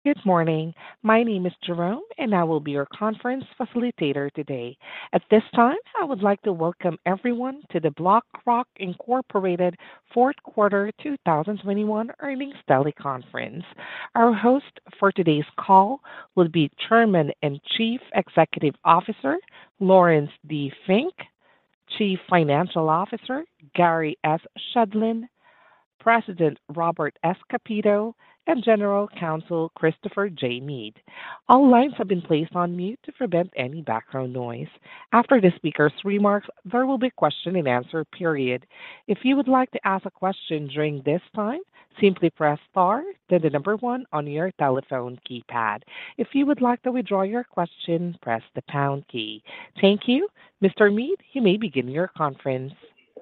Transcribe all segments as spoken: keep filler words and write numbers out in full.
Good morning. My name is Jerome, and I will be your conference facilitator today. At this time, I would like to welcome everyone to the BlackRock Incorporated Fourth Quarter twenty twenty-one Earnings Teleconference. Our host for today's call will be Chairman and Chief Executive Officer Lawrence D. Fink, Chief Financial Officer Gary S. Shedlin, President Robert S. Capito, and General Counsel Christopher J. Meade. All lines have been placed on mute to prevent any background noise. After the speaker's remarks, there will be a question and answer period. If you would like to ask a question during this time, simply press star, then the number one on your telephone keypad. If you would like to withdraw your question, press the pound key. Thank you. Mister Meade, you may begin your conference.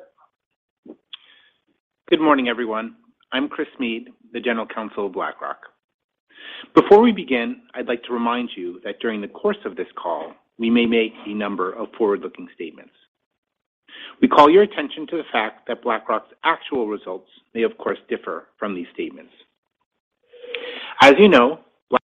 Good morning, everyone. I'm Chris Meade, the General Counsel of BlackRock. Before we begin, I'd like to remind you that during the course of this call, we may make a number of forward-looking statements. We call your attention to the fact that BlackRock's actual results may, of course, differ from these statements. As you know, Black-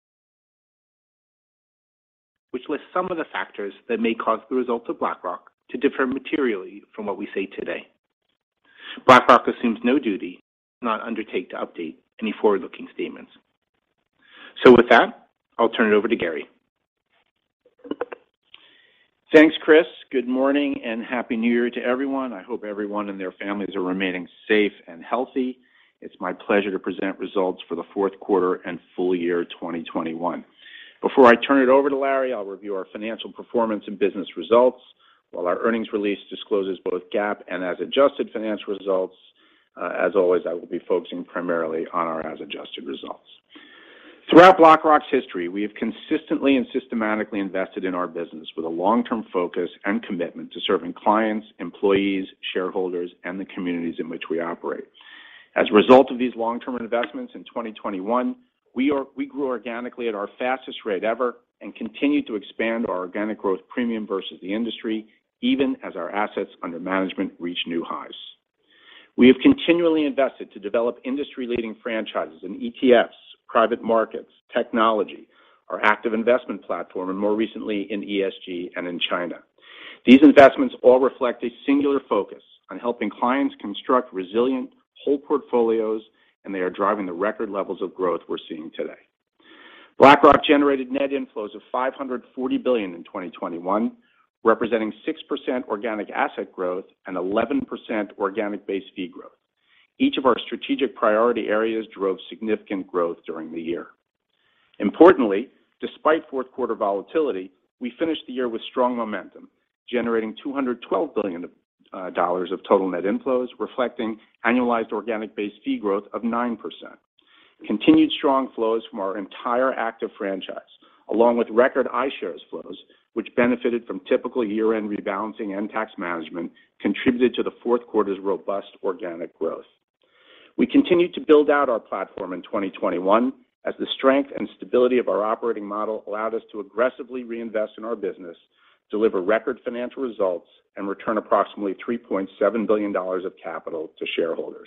which lists some of the factors that may cause the results of BlackRock to differ materially from what we say today. BlackRock assumes no duty, not undertake to update any forward-looking statements. So with that, I'll turn it over to Gary. Thanks, Chris. Good morning and Happy New Year to everyone. I hope everyone and their families are remaining safe and healthy. It's my pleasure to present results for the fourth quarter and full year twenty twenty-one. Before I turn it over to Larry, I'll review our financial performance and business results. While our earnings release discloses both GAAP and as adjusted financial results, uh, as always, I will be focusing primarily on our as adjusted results. Throughout BlackRock's history, we have consistently and systematically invested in our business with a long-term focus and commitment to serving clients, employees, shareholders, and the communities in which we operate. As a result of these long-term investments in twenty twenty-one, we, are, we grew organically at our fastest rate ever and continued to expand our organic growth premium versus the industry, even as our assets under management reach new highs. We have continually invested to develop industry-leading franchises in E T Fs, private markets, technology, our active investment platform, and more recently in E S G and in China. These investments all reflect a singular focus on helping clients construct resilient whole portfolios, and they are driving the record levels of growth we're seeing today. BlackRock generated net inflows of five hundred forty billion dollars in twenty twenty-one, representing six percent organic asset growth and eleven percent organic base fee growth. Each of our strategic priority areas drove significant growth during the year. Importantly, despite fourth quarter volatility, we finished the year with strong momentum, generating two hundred twelve billion dollars uh, of total net inflows, reflecting annualized organic base fee growth of nine percent. Continued strong flows from our entire active franchise, along with record iShares flows, which benefited from typical year-end rebalancing and tax management, contributed to the fourth quarter's robust organic growth. We continued to build out our platform in twenty twenty-one as the strength and stability of our operating model allowed us to aggressively reinvest in our business, deliver record financial results, and return approximately three point seven billion dollars of capital to shareholders.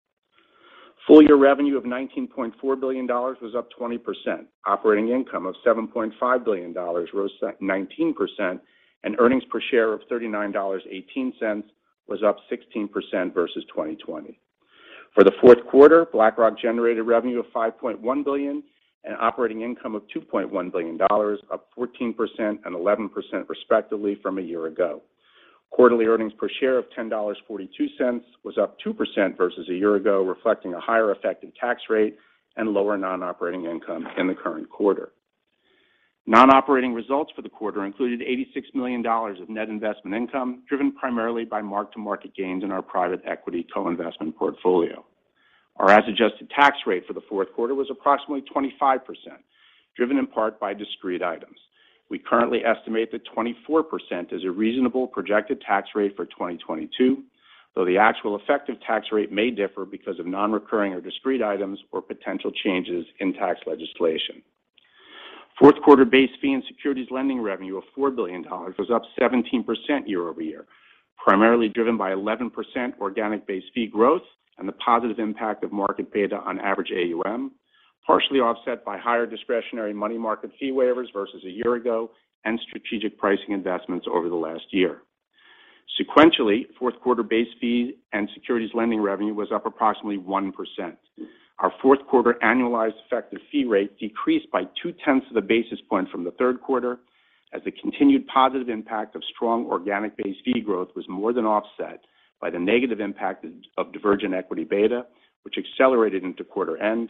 Full-year revenue of nineteen point four billion dollars was up twenty percent. Operating income of seven point five billion dollars rose nineteen percent, and earnings per share of thirty-nine dollars and eighteen cents was up sixteen percent versus twenty twenty. For the fourth quarter, BlackRock generated revenue of five point one billion dollars and operating income of two point one billion dollars, up fourteen percent and eleven percent respectively from a year ago. Quarterly earnings per share of ten dollars and forty-two cents was up two percent versus a year ago, reflecting a higher effective tax rate and lower non-operating income in the current quarter. Non-operating results for the quarter included eighty-six million dollars of net investment income, driven primarily by mark-to-market gains in our private equity co-investment portfolio. Our as-adjusted tax rate for the fourth quarter was approximately twenty-five percent, driven in part by discrete items. We currently estimate that twenty-four percent is a reasonable projected tax rate for twenty twenty-two, though the actual effective tax rate may differ because of non-recurring or discrete items or potential changes in tax legislation. Fourth quarter base fee and securities lending revenue of four billion dollars was up seventeen percent year over year, primarily driven by eleven percent organic base fee growth and the positive impact of market beta on average A U M, partially offset by higher discretionary money market fee waivers versus a year ago and strategic pricing investments over the last year. Sequentially, fourth quarter base fee and securities lending revenue was up approximately one percent. Our fourth quarter annualized effective fee rate decreased by two-tenths of a basis point from the third quarter, as the continued positive impact of strong organic base fee growth was more than offset by the negative impact of divergent equity beta, which accelerated into quarter end,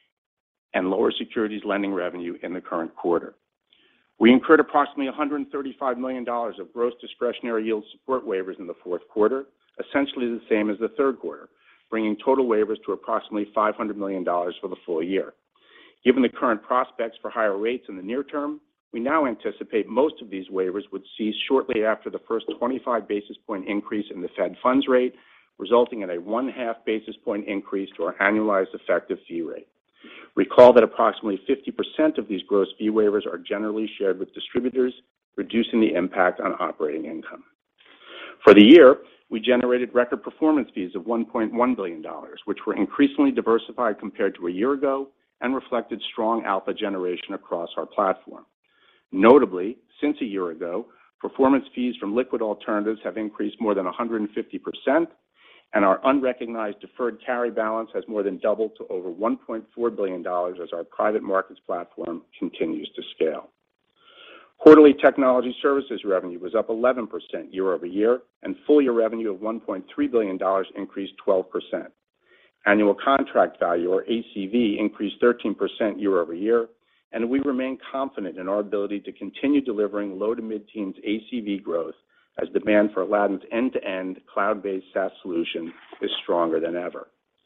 and lower securities lending revenue in the current quarter. We incurred approximately one hundred thirty-five million dollars of gross discretionary yield support waivers in the fourth quarter, essentially the same as the third quarter, bringing total waivers to approximately five hundred million dollars for the full year. Given the current prospects for higher rates in the near term, we now anticipate most of these waivers would cease shortly after the first twenty-five basis point increase in the Fed funds rate, resulting in a one-half basis point increase to our annualized effective fee rate. Recall that approximately fifty percent of these gross fee waivers are generally shared with distributors, reducing the impact on operating income. For the year, we generated record performance fees of one point one billion dollars, which were increasingly diversified compared to a year ago and reflected strong alpha generation across our platform. Notably, since a year ago, performance fees from liquid alternatives have increased more than one hundred fifty percent, and our unrecognized deferred carry balance has more than doubled to over one point four billion dollars as our private markets platform continues to scale. Quarterly technology services revenue was up eleven percent year over year, and full-year revenue of one point three billion dollars increased twelve percent. Annual contract value, or A C V, increased thirteen percent year over year, and we remain confident in our ability to continue delivering low to mid-teens A C V growth as demand for Aladdin's end-to-end cloud-based SaaS solution is stronger than ever.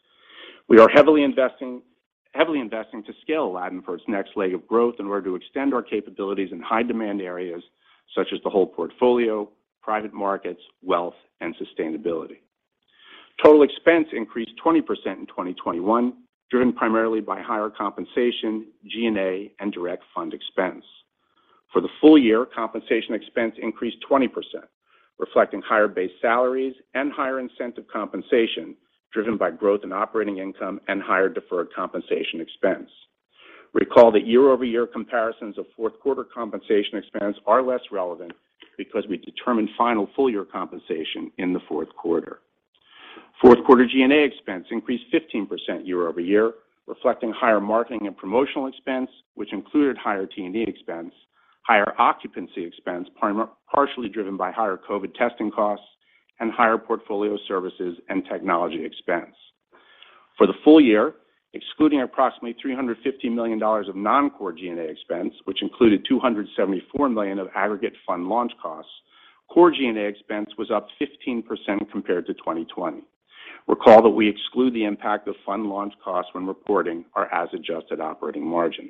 We are heavily investing heavily investing to scale Aladdin for its next leg of growth in order to extend our capabilities in high-demand areas such as the whole portfolio, private markets, wealth, and sustainability. Total expense increased twenty percent in twenty twenty-one, driven primarily by higher compensation, G and A, and direct fund expense. For the full year, compensation expense increased twenty percent, reflecting higher base salaries and higher incentive compensation, driven by growth in operating income and higher deferred compensation expense. Recall that year-over-year comparisons of fourth quarter compensation expense are less relevant because we determine final full-year compensation in the fourth quarter. Fourth quarter G and A expense increased fifteen percent year-over-year, reflecting higher marketing and promotional expense, which included higher T and E expense, higher occupancy expense, partially driven by higher COVID testing costs, and higher portfolio services and technology expense. For the full year, excluding approximately three hundred fifty million dollars of non-core G and A expense, which included two hundred seventy-four million dollars of aggregate fund launch costs, core G and A expense was up fifteen percent compared to twenty twenty. Recall that we exclude the impact of fund launch costs when reporting our as-adjusted operating margin.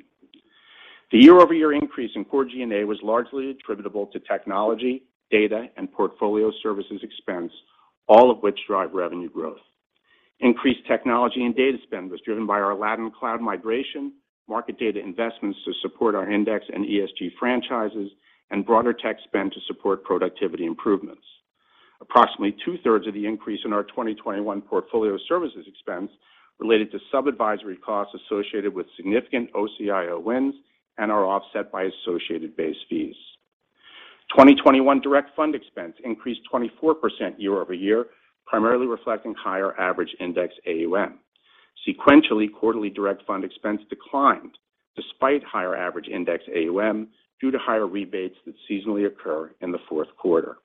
The year-over-year increase in core G and A was largely attributable to technology, data, and portfolio services expense, all of which drive revenue growth. Increased technology and data spend was driven by our Aladdin cloud migration, market data investments to support our index and E S G franchises, and broader tech spend to support productivity improvements. Approximately two-thirds of the increase in our twenty twenty-one portfolio services expense related to sub-advisory costs associated with significant O C I O wins and are offset by associated base fees. twenty twenty-one direct fund expense increased twenty-four percent year over year, primarily reflecting higher average index A U M. Sequentially, quarterly direct fund expense declined despite higher average index A U M due to higher rebates that seasonally occur in the fourth quarter.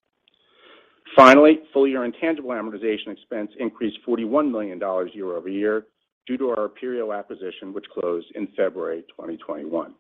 Finally, full-year intangible amortization expense increased forty-one million dollars year over year due to our Aperio acquisition, which closed in February twenty twenty-one.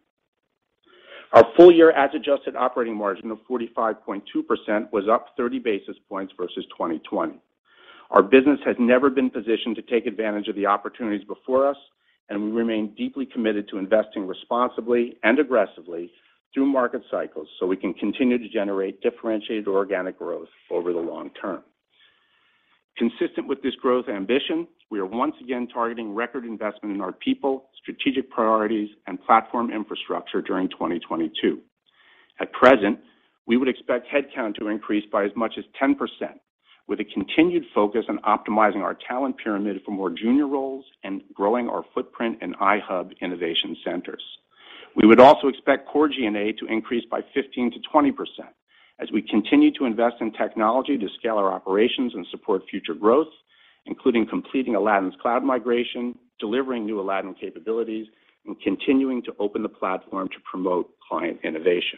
Our full-year as-adjusted operating margin of forty-five point two percent was up thirty basis points versus twenty twenty. Our business has never been positioned to take advantage of the opportunities before us, and we remain deeply committed to investing responsibly and aggressively through market cycles so we can continue to generate differentiated organic growth over the long term. Consistent with this growth ambition, we are once again targeting record investment in our people, strategic priorities, and platform infrastructure during twenty twenty-two. At present, we would expect headcount to increase by as much as ten percent, with a continued focus on optimizing our talent pyramid for more junior roles and growing our footprint in iHub innovation centers. We would also expect core G and A to increase by fifteen to twenty percent as we continue to invest in technology to scale our operations and support future growth, including completing Aladdin's cloud migration, delivering new Aladdin capabilities, and continuing to open the platform to promote client innovation.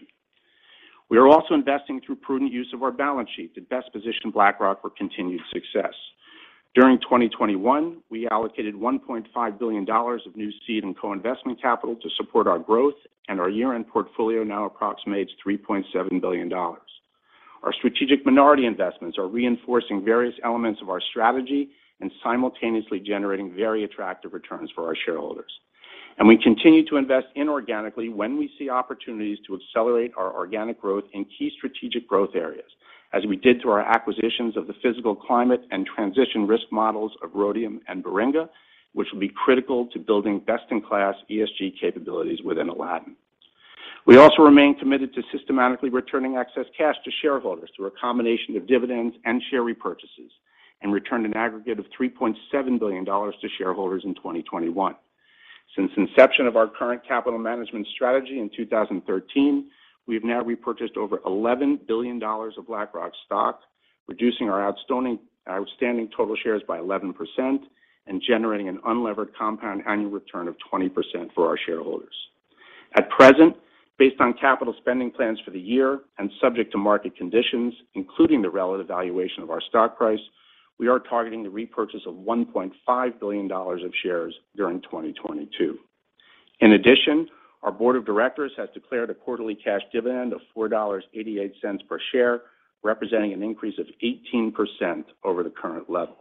We are also investing through prudent use of our balance sheet to best position BlackRock for continued success. During twenty twenty-one, we allocated one point five billion dollars of new seed and co-investment capital to support our growth, and our year-end portfolio now approximates three point seven billion dollars. Our strategic minority investments are reinforcing various elements of our strategy and simultaneously generating very attractive returns for our shareholders. And we continue to invest inorganically when we see opportunities to accelerate our organic growth in key strategic growth areas, as we did through our acquisitions of the physical climate and transition risk models of Rhodium and Baringa, which will be critical to building best-in-class E S G capabilities within Aladdin. We also remain committed to systematically returning excess cash to shareholders through a combination of dividends and share repurchases, and returned an aggregate of three point seven billion dollars to shareholders in twenty twenty-one. Since inception of our current capital management strategy in two thousand thirteen, we have now repurchased over eleven billion dollars of BlackRock stock, reducing our outstanding, outstanding total shares by eleven percent and generating an unlevered compound annual return of twenty percent for our shareholders. At present, based on capital spending plans for the year and subject to market conditions, including the relative valuation of our stock price, we are targeting the repurchase of one point five billion dollars of shares during twenty twenty-two. In addition, our board of directors has declared a quarterly cash dividend of four dollars and eighty-eight cents per share, representing an increase of eighteen percent over the current level.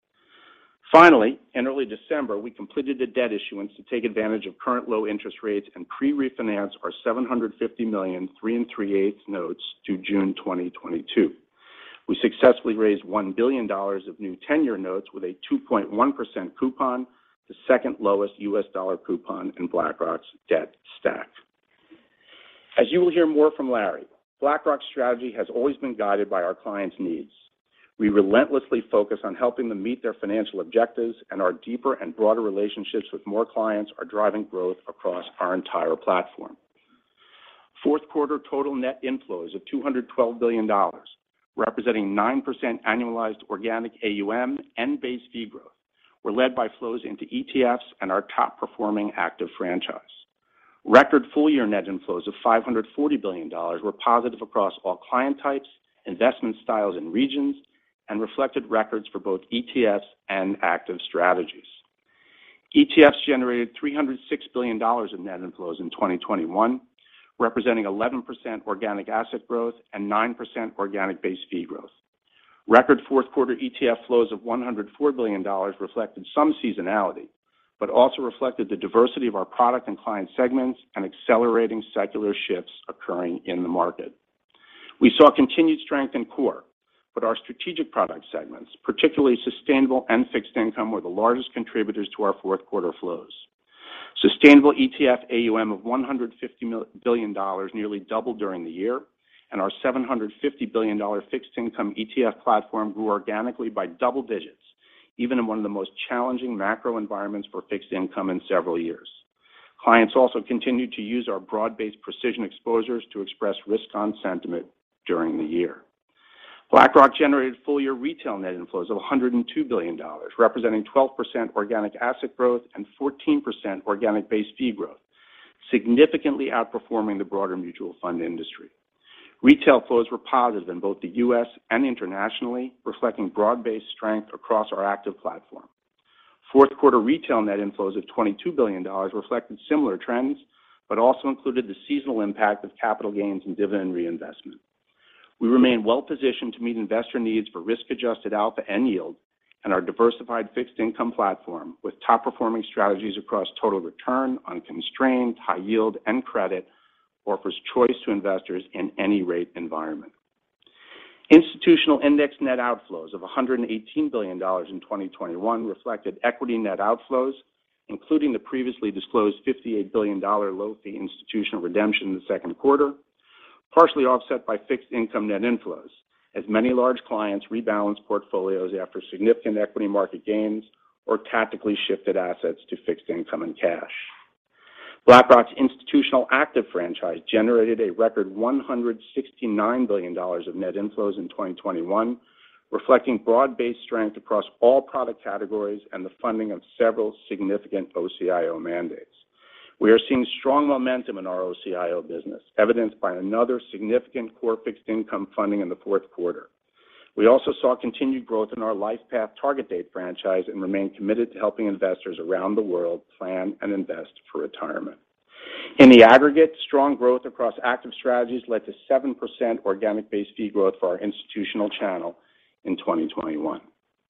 Finally, in early December, we completed a debt issuance to take advantage of current low interest rates and pre-refinance our seven hundred fifty million dollars three and three-eighths notes due June twenty twenty-two. We successfully raised one billion dollars of new ten-year notes with a two point one percent coupon, the second lowest U S dollar coupon in BlackRock's debt stack. As you will hear more from Larry, BlackRock's strategy has always been guided by our clients' needs. We relentlessly focus on helping them meet their financial objectives, and our deeper and broader relationships with more clients are driving growth across our entire platform. Fourth quarter total net inflows of two hundred twelve billion dollars, representing nine percent annualized organic A U M and base fee growth, were led by flows into E T Fs and our top-performing active franchise. Record full-year net inflows of five hundred forty billion dollars were positive across all client types, investment styles, and regions, and reflected records for both E T Fs and active strategies. E T Fs generated three hundred six billion dollars in net inflows in twenty twenty-one, representing eleven percent organic asset growth and nine percent organic base fee growth. Record fourth quarter E T F flows of one hundred four billion dollars reflected some seasonality, but also reflected the diversity of our product and client segments and accelerating secular shifts occurring in the market. We saw continued strength in core, but our strategic product segments, particularly sustainable and fixed income, were the largest contributors to our fourth quarter flows. Sustainable E T F A U M of one hundred fifty billion dollars nearly doubled during the year, and our seven hundred fifty billion dollars fixed income E T F platform grew organically by double digits, even in one of the most challenging macro environments for fixed income in several years. Clients also continued to use our broad-based precision exposures to express risk-on sentiment during the year. BlackRock generated full-year retail net inflows of one hundred two billion dollars, representing twelve percent organic asset growth and fourteen percent organic base fee growth, significantly outperforming the broader mutual fund industry. Retail flows were positive in both the U S and internationally, reflecting broad-based strength across our active platform. Fourth quarter retail net inflows of twenty-two billion dollars reflected similar trends, but also included the seasonal impact of capital gains and dividend reinvestment. We remain well-positioned to meet investor needs for risk-adjusted alpha and yield, and our diversified fixed income platform, with top-performing strategies across total return, unconstrained, high yield, and credit, offers choice to investors in any rate environment. Institutional index net outflows of one hundred eighteen billion dollars in twenty twenty-one reflected equity net outflows, including the previously disclosed fifty-eight billion dollars low-fee institutional redemption in the second quarter, partially offset by fixed income net inflows, as many large clients rebalanced portfolios after significant equity market gains or tactically shifted assets to fixed income and cash. BlackRock's institutional active franchise generated a record one hundred sixty-nine billion dollars of net inflows in twenty twenty-one, reflecting broad-based strength across all product categories and the funding of several significant O C I O mandates. We are seeing strong momentum in our O C I O business, evidenced by another significant core fixed income funding in the fourth quarter. We also saw continued growth in our LifePath target date franchise and remain committed to helping investors around the world plan and invest for retirement. In the aggregate, strong growth across active strategies led to seven percent organic base fee growth for our institutional channel in twenty twenty-one.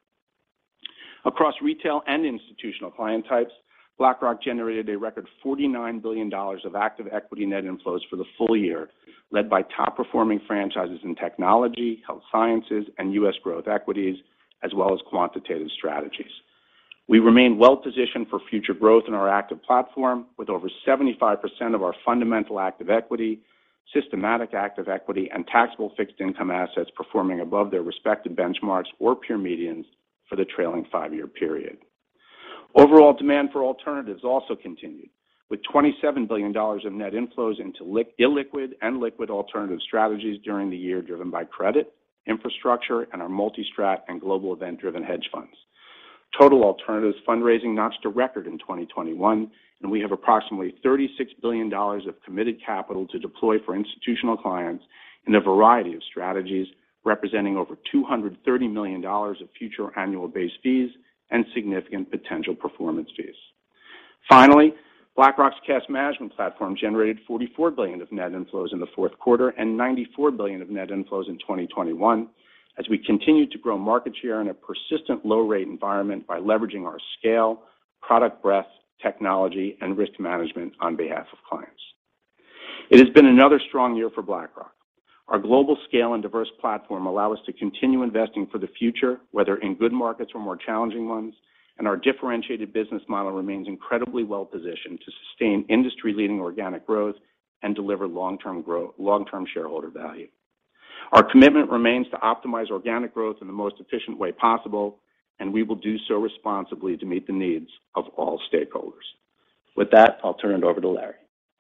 Across retail and institutional client types, BlackRock generated a record forty-nine billion dollars of active equity net inflows for the full year, led by top-performing franchises in technology, health sciences, and U S growth equities, as well as quantitative strategies. We remain well-positioned for future growth in our active platform, with over seventy-five percent of our fundamental active equity, systematic active equity, and taxable fixed income assets performing above their respective benchmarks or peer medians for the trailing five-year period. Overall demand for alternatives also continued, with twenty-seven billion dollars of net inflows into illiquid and liquid alternative strategies during the year, driven by credit, infrastructure, and our multi-strat and global event-driven hedge funds. Total alternatives fundraising notched a record in twenty twenty-one, and we have approximately thirty-six billion dollars of committed capital to deploy for institutional clients in a variety of strategies, representing over two hundred thirty million dollars of future annual base fees and significant potential performance fees. Finally, BlackRock's cash management platform generated forty-four billion dollars of net inflows in the fourth quarter and ninety-four billion dollars of net inflows in twenty twenty-one, as we continue to grow market share in a persistent low-rate environment by leveraging our scale, product breadth, technology, and risk management on behalf of clients. It has been another strong year for BlackRock. Our global scale and diverse platform allow us to continue investing for the future, whether in good markets or more challenging ones, and our differentiated business model remains incredibly well-positioned to sustain industry-leading organic growth and deliver long-term growth, long-term shareholder value. Our commitment remains to optimize organic growth in the most efficient way possible, and we will do so responsibly to meet the needs of all stakeholders. With that, I'll turn it over to Larry.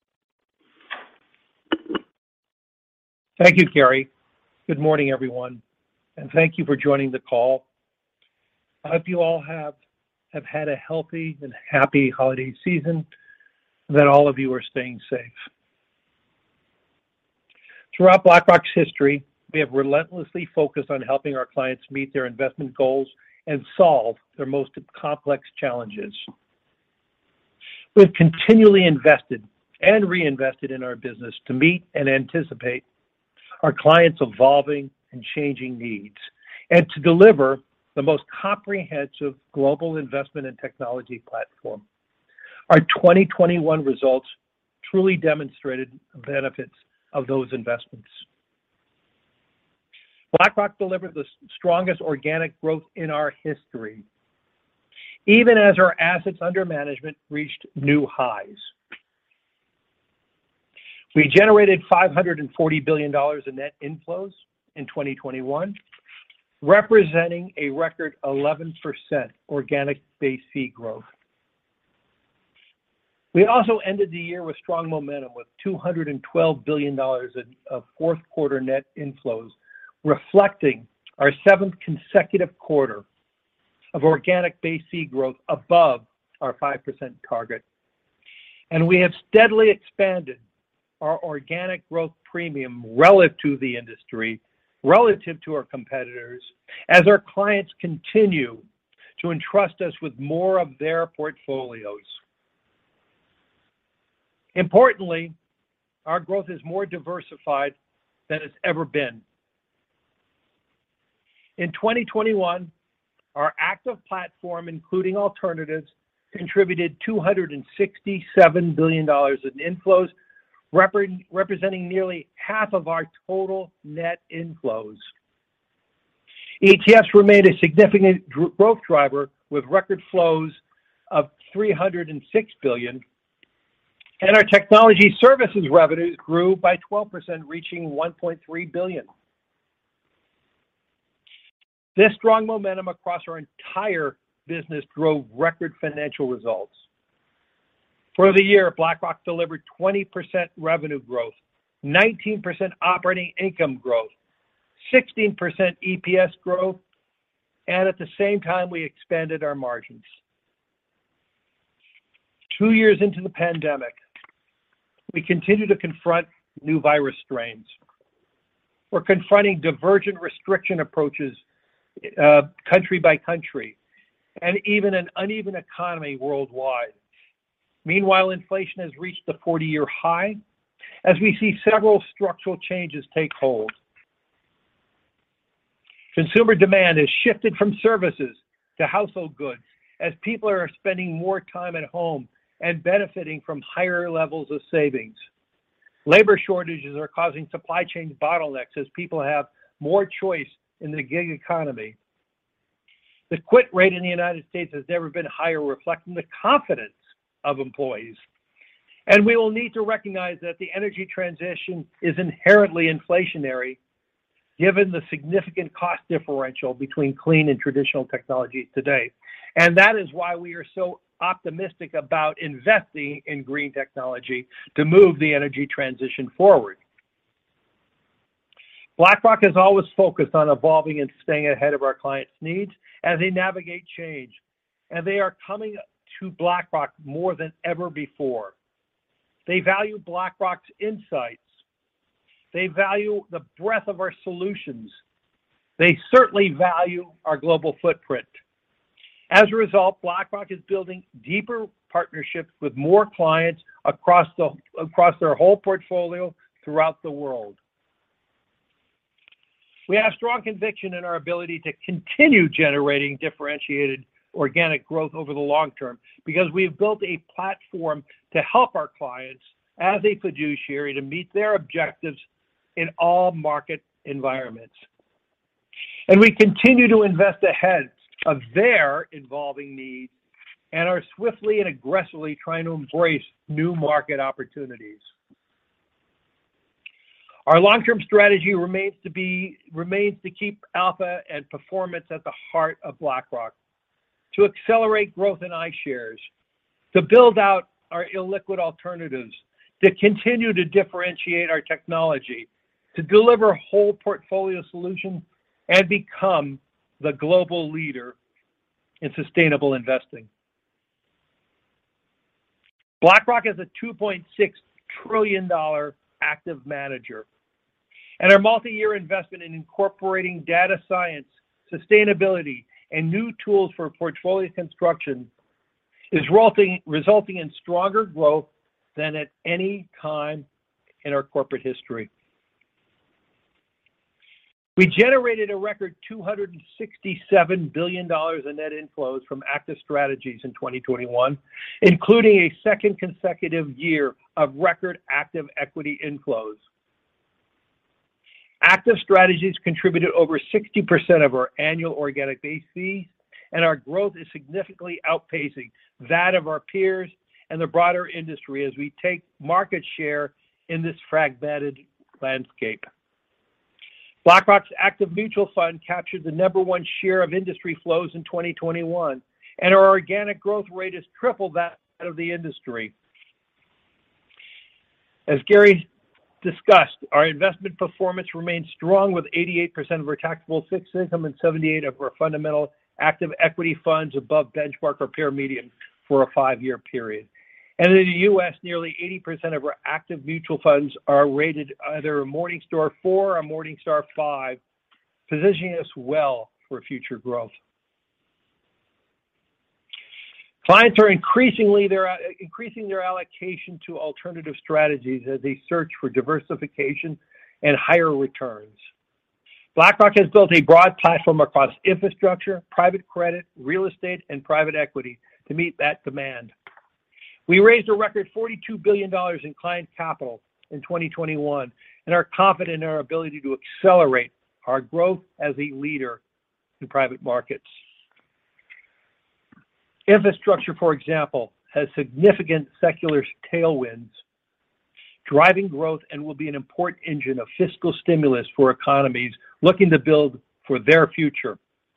Thank you, Gary. Good morning, everyone, and thank you for joining the call. I hope you all have, have had a healthy and happy holiday season, and that all of you are staying safe. Throughout BlackRock's history, we have relentlessly focused on helping our clients meet their investment goals and solve their most complex challenges. We've continually invested and reinvested in our business to meet and anticipate our clients' evolving and changing needs, and to deliver the most comprehensive global investment and technology platform. Our twenty twenty-one results truly demonstrated the benefits of those investments. BlackRock delivered the strongest organic growth in our history, even as our assets under management reached new highs. We generated five hundred forty billion dollars in net inflows in twenty twenty-one, representing a record eleven percent organic base fee growth. We also ended the year with strong momentum with two hundred twelve billion dollars of fourth quarter net inflows, reflecting our seventh consecutive quarter of organic base fee growth above our five percent target. And we have steadily expanded our organic growth premium relative to the industry, relative to our competitors, as our clients continue to entrust us with more of their portfolios. Importantly, our growth is more diversified than it's ever been. In twenty twenty-one, our active platform, including alternatives, contributed two hundred sixty-seven billion dollars in inflows, rep- representing nearly half of our total net inflows. E T Fs remained a significant dr- growth driver with record flows of three hundred six billion dollars, and our technology services revenues grew by twelve percent, reaching one point three billion dollars. This strong momentum across our entire business drove record financial results. For the year, BlackRock delivered twenty percent revenue growth, nineteen percent operating income growth, sixteen percent E P S growth, and at the same time, we expanded our margins. Two years into the pandemic, we continue to confront new virus strains. We're confronting divergent restriction approaches uh, country by country, and even an uneven economy worldwide. Meanwhile, inflation has reached a forty-year high as we see several structural changes take hold. Consumer demand has shifted from services to household goods as people are spending more time at home and benefiting from higher levels of savings. Labor shortages are causing supply chain bottlenecks as people have more choice in the gig economy. The quit rate in the United States has never been higher, reflecting the confidence of employees. And we will need to recognize that the energy transition is inherently inflationary, given the significant cost differential between clean and traditional technologies today. And that is why we are so optimistic about investing in green technology to move the energy transition forward. BlackRock has always focused on evolving and staying ahead of our clients' needs as they navigate change, and they are coming to BlackRock more than ever before. They value BlackRock's insights. They value the breadth of our solutions. They certainly value our global footprint. As a result, BlackRock is building deeper partnerships with more clients across, the, across their whole portfolio throughout the world. We have strong conviction in our ability to continue generating differentiated organic growth over the long term because we've built a platform to help our clients as a fiduciary to meet their objectives in all market environments. And we continue to invest ahead of their evolving needs and are swiftly and aggressively trying to embrace new market opportunities. Our long-term strategy remains to be remains to keep alpha and performance at the heart of BlackRock, to accelerate growth in iShares, to build out our illiquid alternatives, to continue to differentiate our technology, to deliver whole portfolio solutions, and become the global leader in sustainable investing. BlackRock is a two point six trillion dollars active manager, and our multi-year investment in incorporating data science, sustainability, and new tools for portfolio construction is resulting, resulting in stronger growth than at any time in our corporate history. We generated a record two hundred sixty-seven billion dollars in net inflows from active strategies in twenty twenty-one, including a second consecutive year of record active equity inflows. Active strategies contributed over sixty percent of our annual organic base fees, and our growth is significantly outpacing that of our peers and the broader industry as we take market share in this fragmented landscape. BlackRock's active mutual fund captured the number one share of industry flows in twenty twenty-one, and our organic growth rate is triple that of the industry. As Gary discussed, our investment performance remains strong with eighty-eight percent of our taxable fixed income and seventy-eight percent of our fundamental active equity funds above benchmark or peer median for a five-year period. And in the U S, nearly eighty percent of our active mutual funds are rated either a Morningstar four or Morningstar five, positioning us well for future growth. Clients are increasingly their, increasing their allocation to alternative strategies as they search for diversification and higher returns. BlackRock has built a broad platform across infrastructure, private credit, real estate, and private equity to meet that demand. We raised a record forty-two billion dollars in client capital in twenty twenty-one and are confident in our ability to accelerate our growth as a leader in private markets. Infrastructure, for example, has significant secular tailwinds, driving growth and will be an important engine of fiscal stimulus for economies looking to build for their future.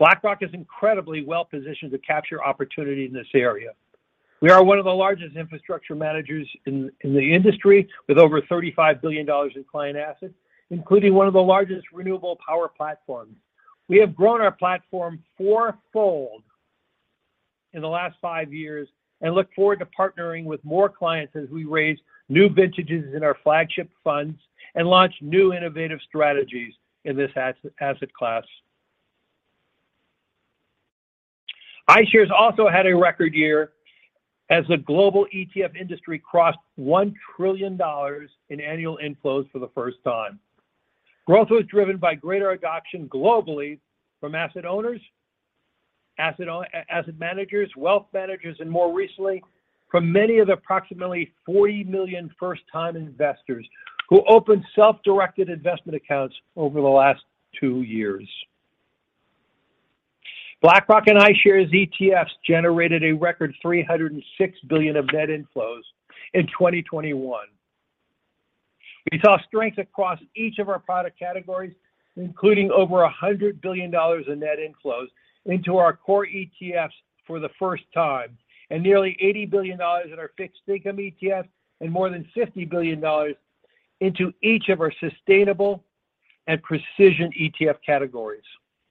BlackRock is incredibly well positioned to capture opportunity in this area. We are one of the largest infrastructure managers in, in the industry with over thirty-five billion dollars in client assets, including one of the largest renewable power platforms. We have grown our platform fourfold in the last five years and look forward to partnering with more clients as we raise new vintages in our flagship funds and launch new innovative strategies in this asset, asset class. iShares also had a record year as the global E T F industry crossed one trillion dollars in annual inflows for the first time. Growth was driven by greater adoption globally from asset owners, asset, asset managers, wealth managers, and more recently, from many of the approximately forty million first-time investors who opened self-directed investment accounts over the last two years. BlackRock and iShares E T Fs generated a record three hundred six billion dollars of net inflows in twenty twenty-one. We saw strength across each of our product categories, including over one hundred billion dollars in net inflows into our core E T Fs for the first time, and nearly eighty billion dollars in our fixed income E T Fs, and more than fifty billion dollars into each of our sustainable and precision E T F categories.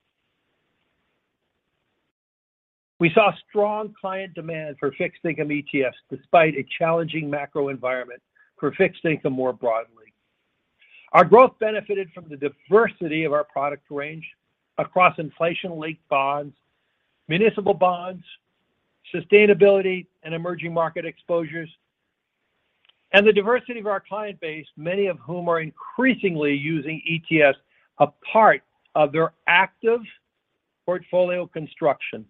We saw strong client demand for fixed income E T Fs despite a challenging macro environment for fixed income more broadly. Our growth benefited from the diversity of our product range across inflation-linked bonds, municipal bonds, sustainability, and emerging market exposures, and the diversity of our client base, many of whom are increasingly using E T Fs a part of their active portfolio construction.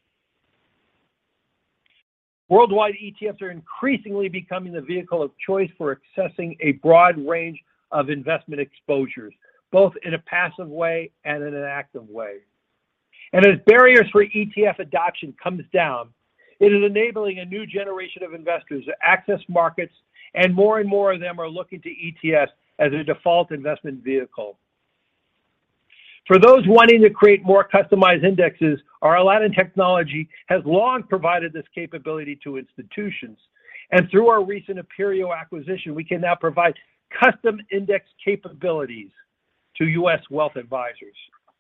Worldwide E T Fs are increasingly becoming the vehicle of choice for accessing a broad range of investment exposures, both in a passive way and in an active way. And as barriers for E T F adoption comes down, it is enabling a new generation of investors to access markets, and more and more of them are looking to E T Fs as a default investment vehicle. For those wanting to create more customized indexes, our Aladdin technology has long provided this capability to institutions. And through our recent Aperio acquisition, we can now provide custom index capabilities to U S wealth advisors.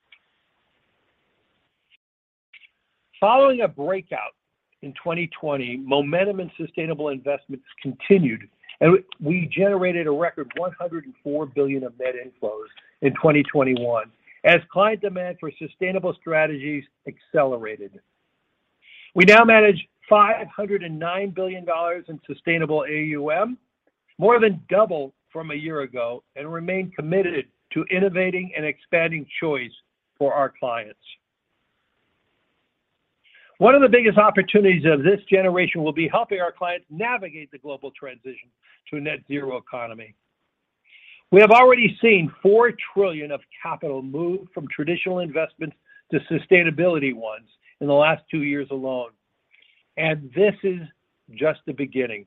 Following a breakout in twenty twenty, momentum in sustainable investments continued, and we generated a record one hundred four billion dollars of net inflows in twenty twenty-one. As client demand for sustainable strategies accelerated. We now manage five hundred nine billion dollars in sustainable A U M, more than double from a year ago, and remain committed to innovating and expanding choice for our clients. One of the biggest opportunities of this generation will be helping our clients navigate the global transition to a net zero economy. We have already seen four trillion dollars of capital move from traditional investments to sustainability ones in the last two years alone. And this is just the beginning.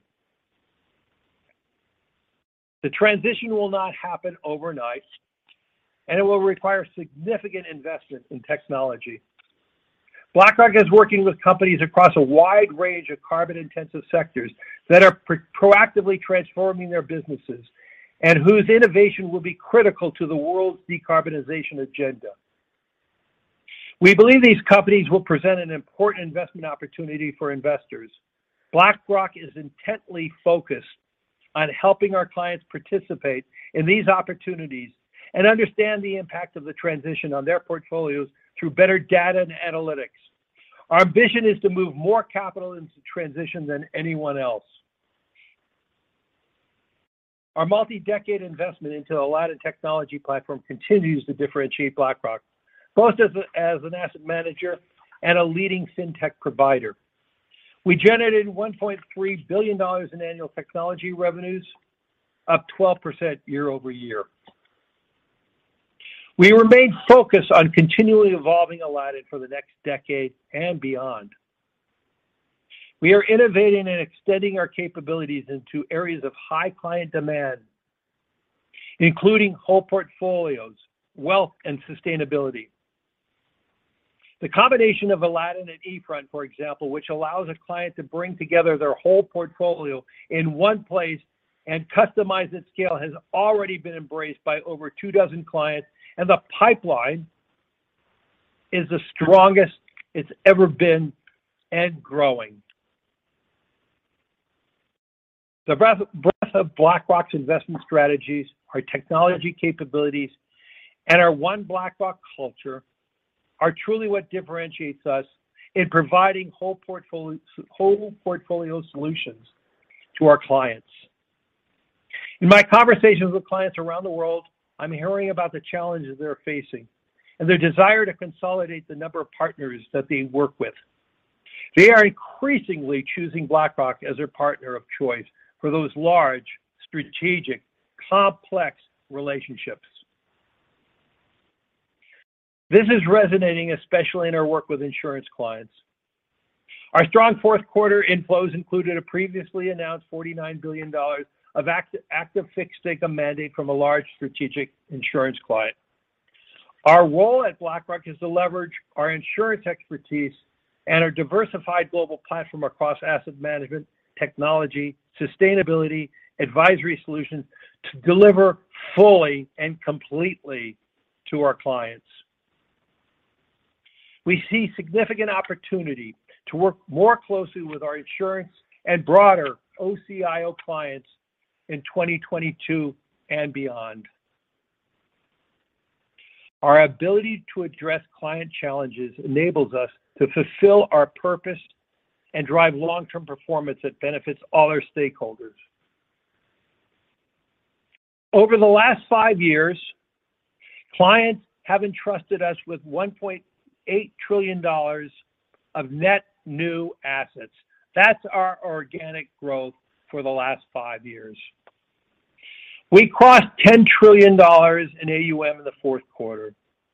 The transition will not happen overnight, and it will require significant investment in technology. BlackRock is working with companies across a wide range of carbon-intensive sectors that are pro- proactively transforming their businesses and whose innovation will be critical to the world's decarbonization agenda. We believe these companies will present an important investment opportunity for investors. BlackRock is intently focused on helping our clients participate in these opportunities and understand the impact of the transition on their portfolios through better data and analytics. Our ambition is to move more capital into transition than anyone else. Our multi-decade investment into the Aladdin technology platform continues to differentiate BlackRock, both as, a, as an asset manager and a leading fintech provider. We generated one point three billion dollars in annual technology revenues, up twelve percent year over year. We remain focused on continually evolving Aladdin for the next decade and beyond. We are innovating and extending our capabilities into areas of high client demand, including whole portfolios, wealth, and sustainability. The combination of Aladdin and eFront, for example, which allows a client to bring together their whole portfolio in one place and customize at scale, has already been embraced by over two dozen clients, and the pipeline is the strongest it's ever been and growing. The breadth, breadth of BlackRock's investment strategies, our technology capabilities, and our One BlackRock culture are truly what differentiates us in providing whole portfolio, whole portfolio solutions to our clients. In my conversations with clients around the world, I'm hearing about the challenges they're facing and their desire to consolidate the number of partners that they work with. They are increasingly choosing BlackRock as their partner of choice for those large, strategic, complex relationships. This is resonating especially in our work with insurance clients. Our strong fourth quarter inflows included a previously announced forty-nine billion dollars of active, active fixed income mandate from a large strategic insurance client. Our role at BlackRock is to leverage our insurance expertise and our diversified global platform across asset management, technology, sustainability, advisory solutions to deliver fully and completely to our clients. We see significant opportunity to work more closely with our insurance and broader O C I O clients in twenty twenty-two and beyond. Our ability to address client challenges enables us to fulfill our purpose and drive long-term performance that benefits all our stakeholders. Over the last five years, clients have entrusted us with one point eight trillion dollars of net new assets. That's our organic growth for the last five years. We crossed ten trillion dollars in A U M in the fourth quarter.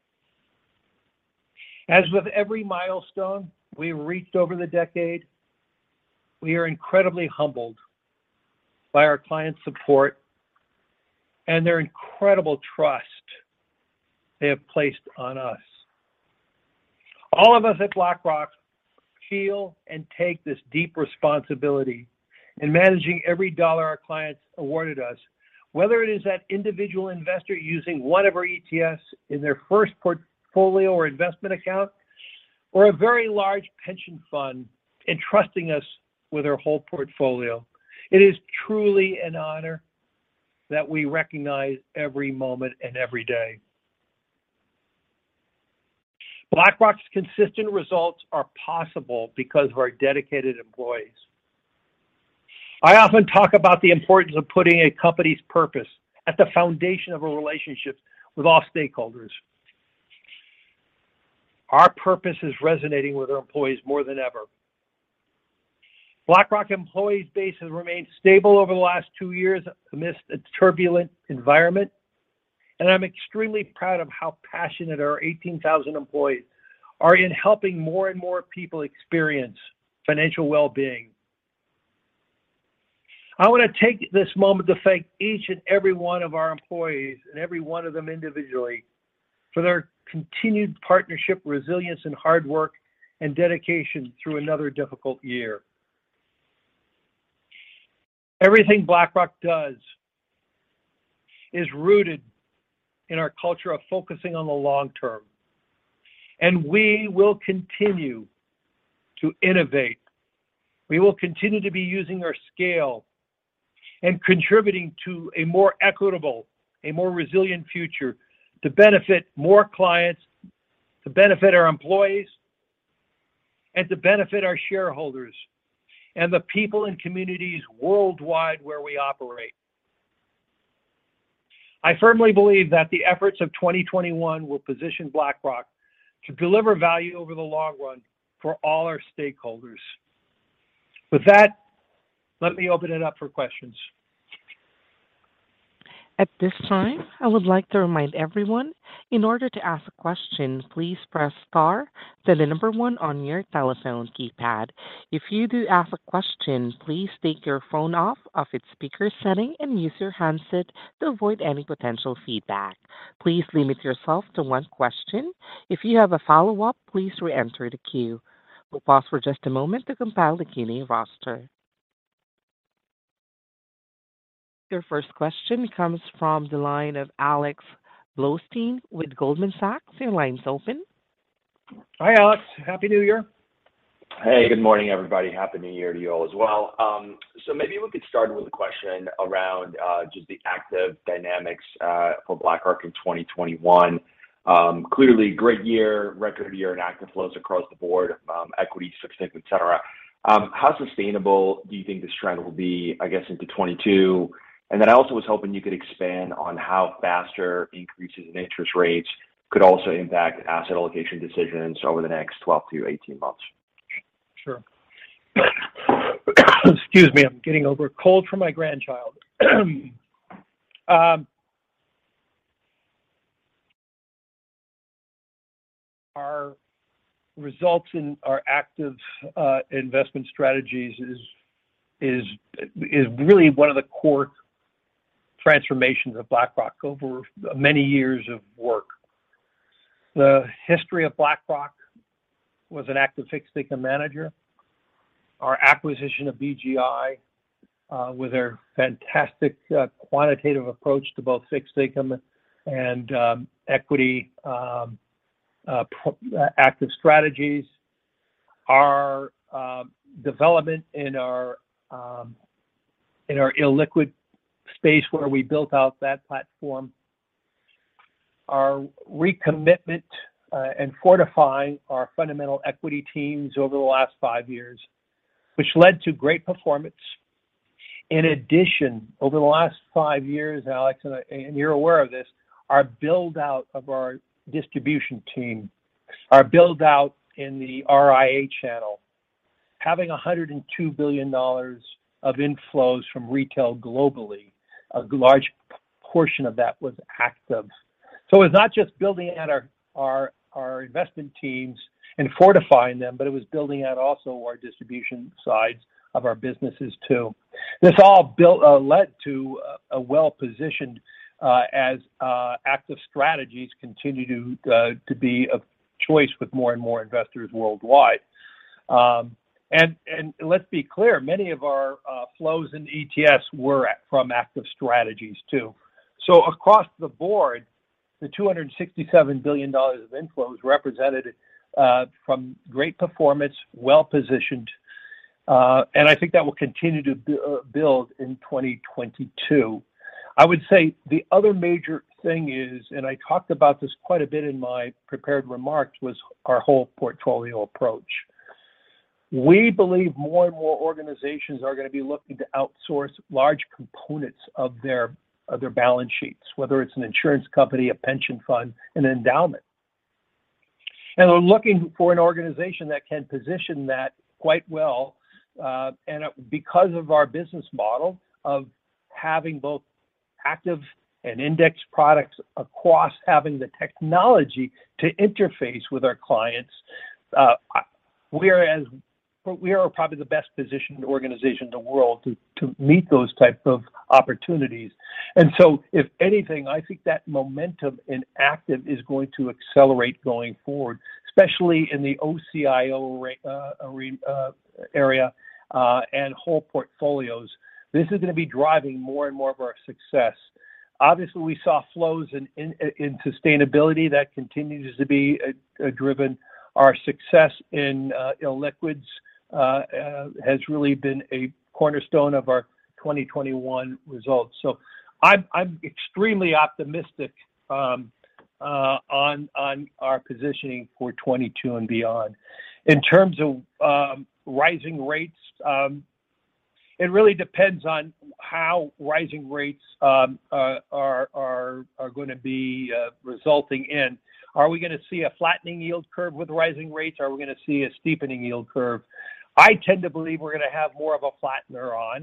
As with every milestone we've reached over the decade, we are incredibly humbled by our clients' support and their incredible trust they have placed on us. All of us at BlackRock feel and take this deep responsibility in managing every dollar our clients awarded us, whether it is that individual investor using one of our E T Fs in their first portfolio or investment account, or a very large pension fund entrusting us with their whole portfolio. It is truly an honor that we recognize every moment and every day. BlackRock's consistent results are possible because of our dedicated employees. I often talk about the importance of putting a company's purpose at the foundation of a relationship with all stakeholders. Our purpose is resonating with our employees more than ever. BlackRock employees base has remained stable over the last two years amidst a turbulent environment, and I'm extremely proud of how passionate our eighteen thousand employees are in helping more and more people experience financial well-being. I want to take this moment to thank each and every one of our employees and every one of them individually for their continued partnership, resilience, and hard work and dedication through another difficult year. Everything BlackRock does is rooted in our culture of focusing on the long term. And we will continue to innovate. We will continue to be using our scale and contributing to a more equitable, a more resilient future to benefit more clients, to benefit our employees, and to benefit our shareholders and the people and communities worldwide where we operate. I firmly believe that the efforts of twenty twenty-one will position BlackRock to deliver value over the long run for all our stakeholders. With that, let me open it up for questions. At this time, I would like to remind everyone, in order to ask a question, please press star, then the number one on your telephone keypad. If you do ask a question, please take your phone off of its speaker setting and use your handset to avoid any potential feedback. Please limit yourself to one question. If you have a follow-up, please re-enter the queue. We'll pause for just a moment to compile the Q and A roster. Your first question comes from the line of Alex Blostein with Goldman Sachs. Your line's open. Hi, Alex. Happy New Year. Hey, good morning, everybody. Happy New Year to you all as well. Um, so maybe we could start with a question around uh, just the active dynamics uh, for BlackRock in twenty twenty-one. Um, clearly, great year, record year in active flows across the board, um, equities, fixed income, et cetera. Um, how sustainable do you think this trend will be, I guess, into twenty-two? And then I also was hoping you could expand on how faster increases in interest rates could also impact asset allocation decisions over the next twelve to eighteen months. Sure. Excuse me, I'm getting over a cold from my grandchild. um, our results in our active uh, investment strategies is is is really one of the core transformations of BlackRock over many years of work. The history of BlackRock was an active fixed income manager. Our acquisition of B G I uh, with their fantastic uh, quantitative approach to both fixed income and um, equity um, uh, pro- uh, active strategies. Our uh, development in our um, in our illiquid space where we built out that platform, our recommitment uh, and fortifying our fundamental equity teams over the last five years, which led to great performance. In addition, over the last five years, Alex, and, I, and you're aware of this, our build out of our distribution team, our build out in the R I A channel, having one hundred two billion dollars of inflows from retail globally, a large portion of that was active. So it's not just building out our, our, our investment teams and fortifying them, but it was building out also our distribution sides of our businesses too. This all built uh, led to a, a well-positioned uh, as uh, active strategies continue to uh, to be of choice with more and more investors worldwide. Um, And and let's be clear, many of our uh, flows in E T Fs were from active strategies too. So across the board, the two hundred sixty-seven billion dollars of inflows represented uh, from great performance, well positioned, uh, and I think that will continue to b- uh, build in twenty twenty-two. I would say the other major thing is, and I talked about this quite a bit in my prepared remarks, was our whole portfolio approach. We believe more and more organizations are going to be looking to outsource large components of their of their balance sheets, whether it's an insurance company, a pension fund, an endowment. And they're looking for an organization that can position that quite well. Uh, and because of our business model of having both active and index products across having the technology to interface with our clients, uh, we are as we are probably the best positioned organization in the world to, to meet those type of opportunities. And so, if anything, I think that momentum in active is going to accelerate going forward, especially in the O C I O uh, uh, area uh, and whole portfolios. This is going to be driving more and more of our success. Obviously, we saw flows in, in, in sustainability that continues to be uh, driven. Our success in uh, illiquids uh, uh, has really been a cornerstone of our twenty twenty-one results. So I'm, I'm extremely optimistic um, uh, on, on our positioning for twenty-two and beyond. In terms of um, rising rates, um, it really depends on how rising rates um, uh, are, are, are going to be uh, resulting in. Are we going to see a flattening yield curve with rising rates? Are we going to see a steepening yield curve? I tend to believe we're going to have more of a flattener on.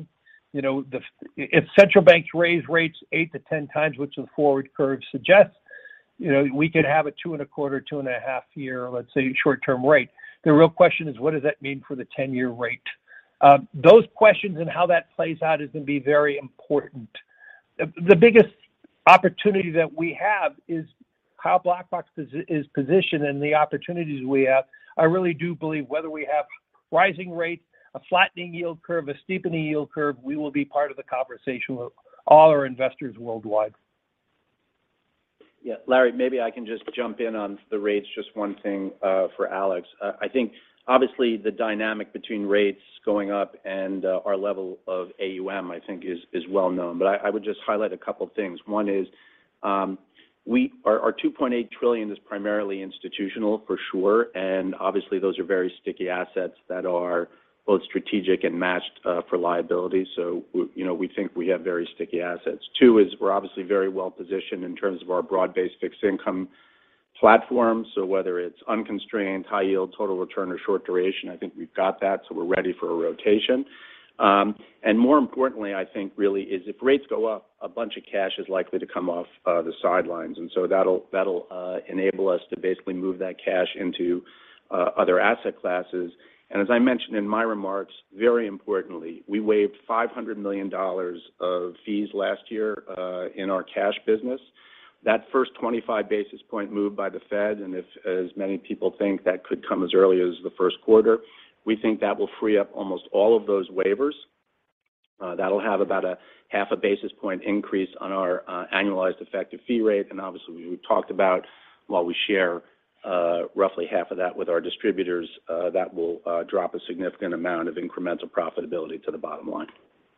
You know, the, if central banks raise rates eight to ten times, which the forward curve suggests, you know, we could have a two and a quarter, two and a half year, let's say, short-term rate. The real question is, what does that mean for the ten-year rate? Uh, those questions and how that plays out is going to be very important. The, the biggest opportunity that we have is how BlackRock is positioned and the opportunities we have. I really do believe whether we have rising rates, a flattening yield curve, a steepening yield curve, we will be part of the conversation with all our investors worldwide. Yeah, Larry, maybe I can just jump in on the rates. Just one thing uh, for Alex. Uh, I think obviously the dynamic between rates going up and uh, our level of A U M, I think, is is well known. But I, I would just highlight a couple of things. One is um, we our, our two point eight trillion dollars is primarily institutional for sure, and obviously those are very sticky assets that are both strategic and matched uh, for liabilities. So, you know, we think we have very sticky assets. Two is we're obviously very well positioned in terms of our broad-based fixed income platform. So whether it's unconstrained, high yield, total return, or short duration, I think we've got that. So we're ready for a rotation. Um, and more importantly, I think really is if rates go up, a bunch of cash is likely to come off uh, the sidelines. And so that'll, that'll uh, enable us to basically move that cash into uh, other asset classes. And as I mentioned in my remarks, very importantly, we waived five hundred million dollars of fees last year uh, in our cash business. That first twenty-five basis point move by the Fed, and if, as many people think, that could come as early as the first quarter, we think that will free up almost all of those waivers. Uh, that'll have about a half a basis point increase on our uh, annualized effective fee rate. And obviously, we've talked about, while we share Uh, roughly half of that with our distributors, uh, that will uh, drop a significant amount of incremental profitability to the bottom line.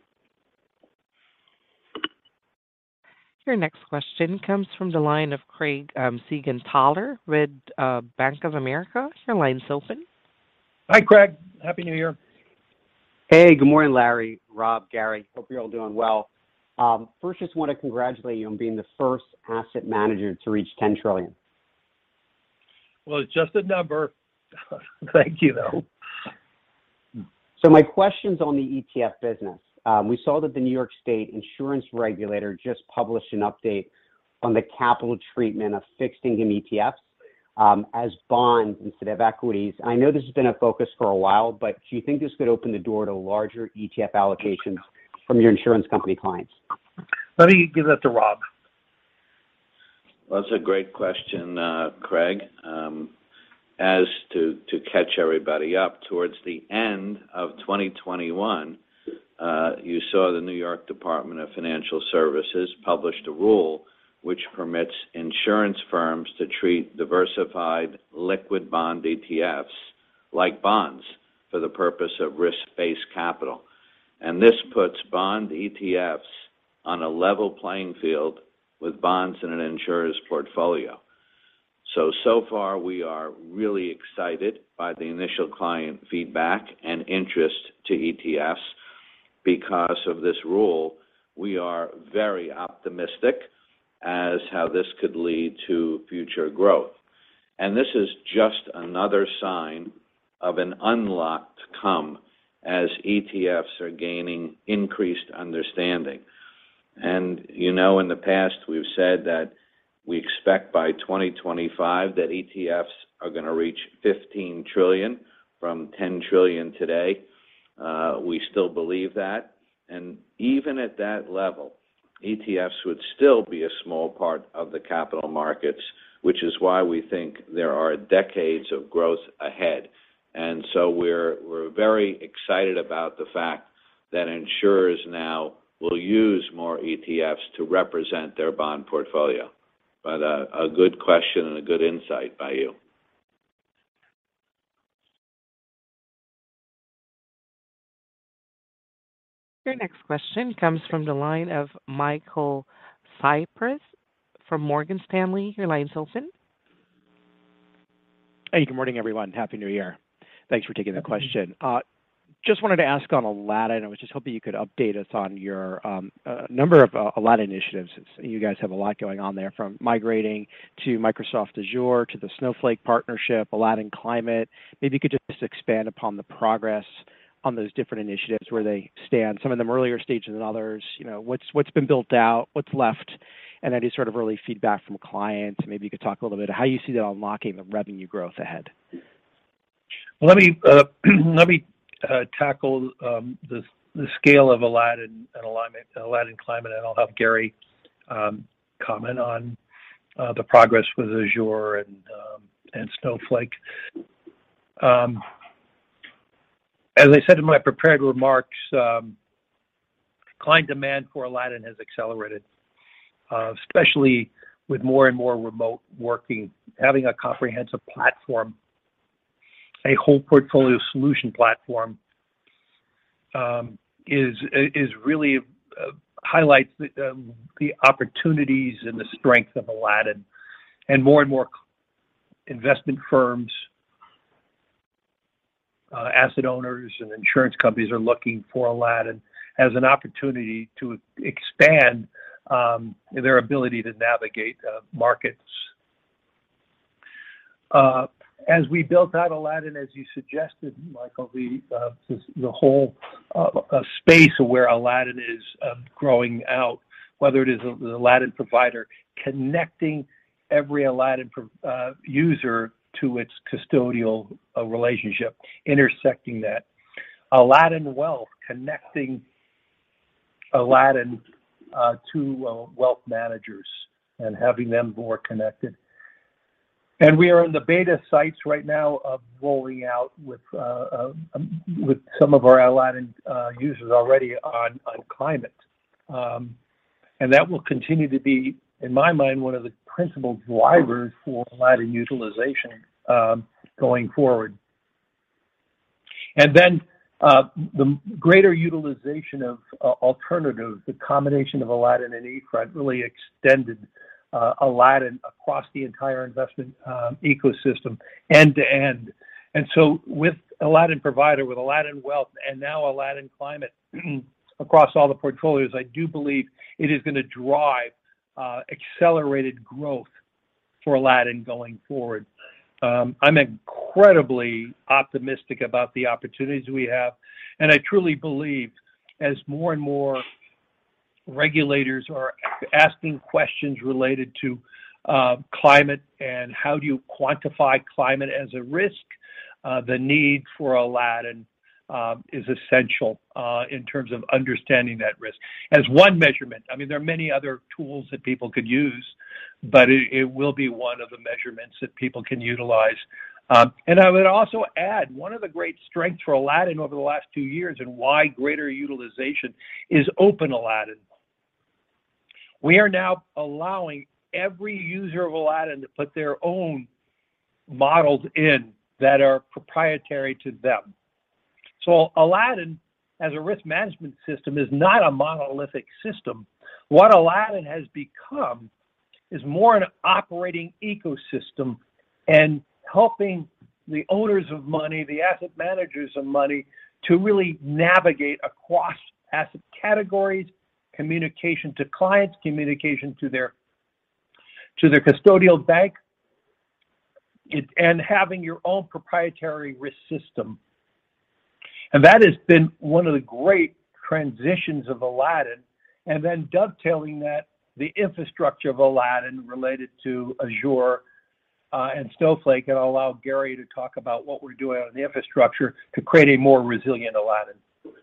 Your next question comes from the line of Craig um, Siegenthaler with uh, Bank of America. Your line's open. Hi, Craig. Happy New Year. Hey, good morning, Larry, Rob, Gary. Hope you're all doing well. Um, first, just want to congratulate you on being the first asset manager to reach ten trillion dollars. Well, it's just a number. Thank you, though. So my question's on the E T F business. Um, we saw that the New York State insurance regulator just published an update on the capital treatment of fixed income E T Fs um, as bonds instead of equities. I know this has been a focus for a while, but do you think this could open the door to larger E T F allocations from your insurance company clients? Let me give that to Rob. Well, that's a great question, uh, Craig. Um, as to, to catch everybody up, towards the end of twenty twenty-one, uh, you saw the New York Department of Financial Services published a rule which permits insurance firms to treat diversified liquid bond E T Fs like bonds for the purpose of risk-based capital. And this puts bond E T Fs on a level playing field with bonds in an insurer's portfolio. So, so far we are really excited by the initial client feedback and interest to E T Fs. Because of this rule, we are very optimistic as how this could lead to future growth. And this is just another sign of an unlock to come as E T Fs are gaining increased understanding. And, you know, in the past, we've said that we expect by twenty twenty-five that E T Fs are going to reach fifteen trillion dollars from ten trillion dollars today. Uh, we still believe that. And even at that level, E T Fs would still be a small part of the capital markets, which is why we think there are decades of growth ahead. And so we're, we're very excited about the fact that insurers now will use more E T Fs to represent their bond portfolio. But uh, a good question and a good insight by you. Your next question comes from the line of Michael Cyprys from Morgan Stanley. Your line's open. Hey, good morning, everyone. Happy New Year. Thanks for taking the question. Uh, Just wanted to ask on Aladdin. I was just hoping you could update us on your um, uh, number of uh, Aladdin initiatives. You guys have a lot going on there, from migrating to Microsoft Azure to the Snowflake partnership, Aladdin Climate. Maybe you could just expand upon the progress on those different initiatives, where they stand, some of them earlier stages than others, you know, what's what's been built out, what's left, and any sort of early feedback from clients. Maybe you could talk a little bit about how you see that unlocking the revenue growth ahead. Let me uh, let me uh, tackle um, the the scale of Aladdin and alignment, Aladdin Climate, and I'll have Gary um, comment on uh, the progress with Azure and um, and Snowflake. Um, as I said in my prepared remarks, um, client demand for Aladdin has accelerated, uh, especially with more and more remote working. Having a comprehensive platform, a whole portfolio solution platform, um, is is really uh, highlights the, uh, the opportunities and the strength of Aladdin, and more and more investment firms, uh, asset owners, and insurance companies are looking for Aladdin as an opportunity to expand um, their ability to navigate uh, markets. Uh, as we built out Aladdin, as you suggested, Michael, the uh, the whole uh, uh, space where Aladdin is uh, growing out, whether it is the Aladdin provider connecting every Aladdin uh, user to its custodial uh, relationship, intersecting that. Aladdin Wealth, connecting Aladdin uh, to uh, wealth managers and having them more connected. And we are in the beta sites right now of rolling out with uh, uh, with some of our Aladdin uh, users already on, on climate. Um, and that will continue to be, in my mind, one of the principal drivers for Aladdin utilization um, going forward. And then uh, the greater utilization of uh, alternatives, the combination of Aladdin and eFront really extended uh, Aladdin across the entire investment um, ecosystem, end to end. And so with Aladdin Provider, with Aladdin Wealth, and now Aladdin Climate across all the portfolios, I do believe it is going to drive uh, accelerated growth for Aladdin going forward. Um, I'm incredibly optimistic about the opportunities we have, and I truly believe as more and more regulators are asking questions related to uh, climate and how do you quantify climate as a risk, uh, the need for Aladdin uh, is essential uh, in terms of understanding that risk. As one measurement, I mean, there are many other tools that people could use, but it, it will be one of the measurements that people can utilize. Um, and I would also add, one of the great strengths for Aladdin over the last two years and why greater utilization is Open Aladdin. We are now allowing every user of Aladdin to put their own models in that are proprietary to them. So Aladdin, as a risk management system, is not a monolithic system. What Aladdin has become is more an operating ecosystem and helping the owners of money, the asset managers of money, to really navigate across asset categories, communication to clients, communication to their to their custodial bank, it, and having your own proprietary risk system. And that has been one of the great transitions of Aladdin, and then dovetailing that, the infrastructure of Aladdin related to Azure uh, and Snowflake, and I'll allow Gary to talk about what we're doing on the infrastructure to create a more resilient Aladdin.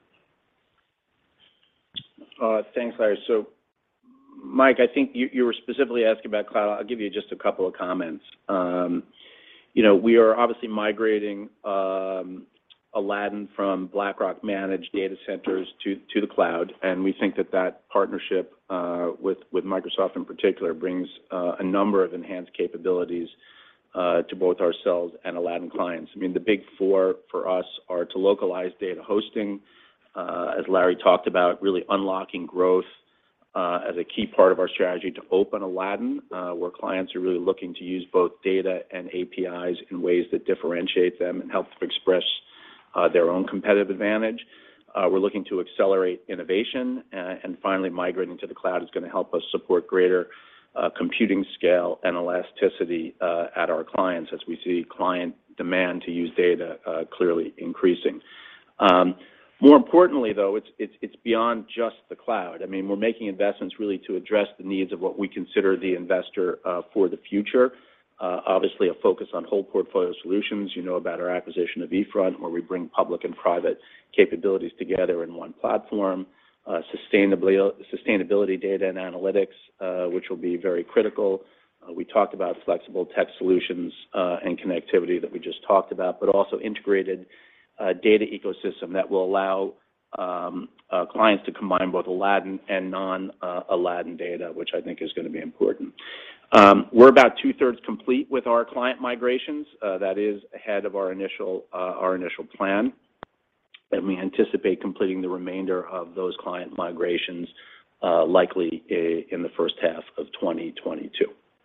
Uh, thanks, Larry. So, Mike, I think you, you were specifically asking about cloud. I'll give you just a couple of comments. Um, you know, we are obviously migrating um, Aladdin from BlackRock managed data centers to, to the cloud, and we think that that partnership uh, with, with Microsoft in particular brings uh, a number of enhanced capabilities uh, to both ourselves and Aladdin clients. I mean, the big four for us are to localize data hosting, uh, as Larry talked about, really unlocking growth uh, as a key part of our strategy to open Aladdin, uh, where clients are really looking to use both data and A P Is in ways that differentiate them and help them express uh, their own competitive advantage. Uh, we're looking to accelerate innovation, uh, and finally migrating to the cloud is going to help us support greater uh, computing scale and elasticity uh, at our clients as we see client demand to use data uh, clearly increasing. Um, more importantly, though, it's, it's, it's beyond just the cloud. I mean, we're making investments really to address the needs of what we consider the investor uh, for the future. Uh, obviously, a focus on whole portfolio solutions. You know about our acquisition of eFront, where we bring public and private capabilities together in one platform. Uh, sustainability, sustainability data and analytics, uh, which will be very critical. Uh, we talked about flexible tech solutions uh, and connectivity that we just talked about, but also integrated uh, data ecosystem that will allow um, uh, clients to combine both Aladdin and non-Aladdin uh, data, which I think is going to be important. Um, we're about two-thirds complete with our client migrations. Uh, that is ahead of our initial uh, our initial plan, and we anticipate completing the remainder of those client migrations uh, likely in the first half of twenty twenty-two.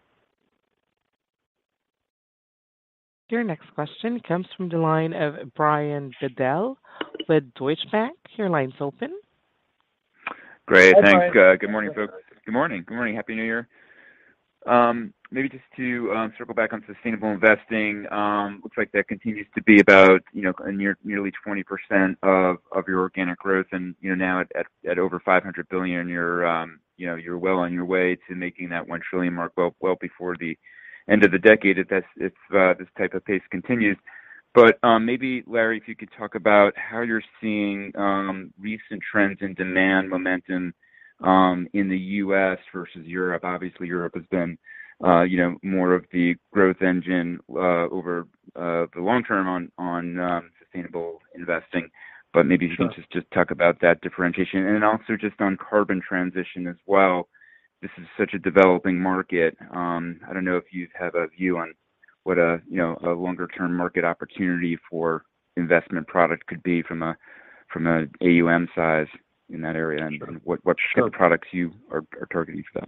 Your next question comes from the line of Brian Bedell with Deutsche Bank. Your line's open. Great, Hi, thanks. Brian. Uh, good morning, folks. Good morning. Good morning. Happy New Year. Um, maybe just to um, circle back on sustainable investing, um, looks like that continues to be about, you know, near, nearly twenty percent of, of your organic growth, and you know now at, at, at over five hundred billion, you're um, you know you're well on your way to making that one trillion mark well well before the end of the decade if that's if uh, this type of pace continues. But um, maybe Larry, if you could talk about how you're seeing um, recent trends in demand momentum um, in the U S versus Europe. Obviously, Europe has been, uh, you know, more of the growth engine uh, over uh, the long term on on um, sustainable investing. But maybe you Sure. can just, just talk about that differentiation, and also just on carbon transition as well. This is such a developing market. Um, I don't know if you have a view on what a you know a longer term market opportunity for investment product could be from a from a A U M size in that area, and, and what what Sure. type of products you are, are targeting for that.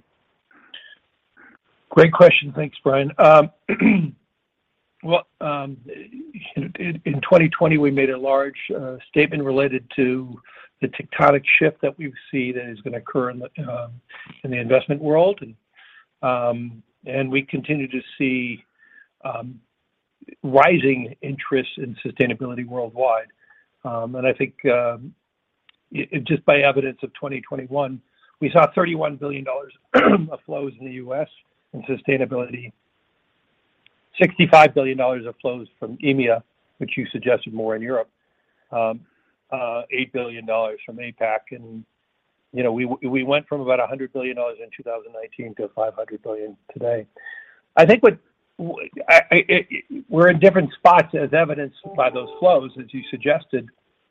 Great question. Thanks, Brian. Um, well, um, in, in twenty twenty, we made a large uh, statement related to the tectonic shift that we see that is going to occur in the um, in the investment world, and um, and we continue to see um, rising interest in sustainability worldwide. Um, and I think um, it, just by evidence of twenty twenty-one, we saw thirty-one billion dollars of flows in the U S in sustainability, sixty-five billion dollars of flows from E M E A, which you suggested more in Europe, um, uh, eight billion dollars from APAC, and you know we we went from about one hundred billion dollars in two thousand nineteen to five hundred billion dollars today. I think what I, I, it, we're in different spots as evidenced by those flows, as you suggested.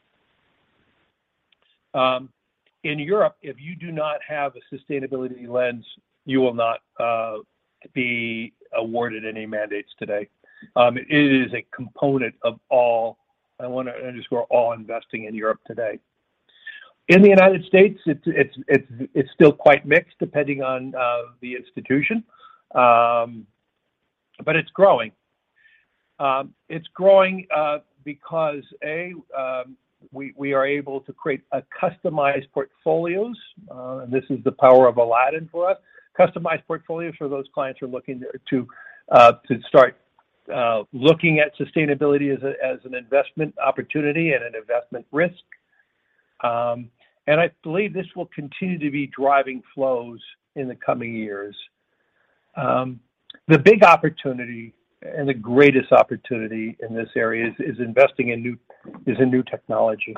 Um, in Europe, if you do not have a sustainability lens, you will not uh, be awarded any mandates today. Um, it is a component of all, I want to underscore, all investing in Europe today. In the United States, it's it's it's it's still quite mixed depending on uh, the institution, um, but it's growing. Um, it's growing uh, because a um, we we are able to create a customized portfolios, uh, and this is the power of Aladdin for us. Customized portfolios for those clients who are looking to to, uh, to start uh, looking at sustainability as a, as an investment opportunity and an investment risk. Um, and I believe this will continue to be driving flows in the coming years. Um, the big opportunity and the greatest opportunity in this area is, is investing in new is in new technology.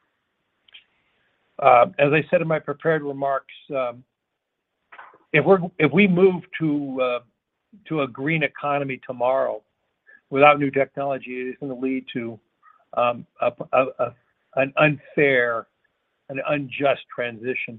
Uh, as I said in my prepared remarks, um, if we're if we move to uh, to a green economy tomorrow without new technology, it is going to lead to um, a, a, a, an unfair, an unjust transition.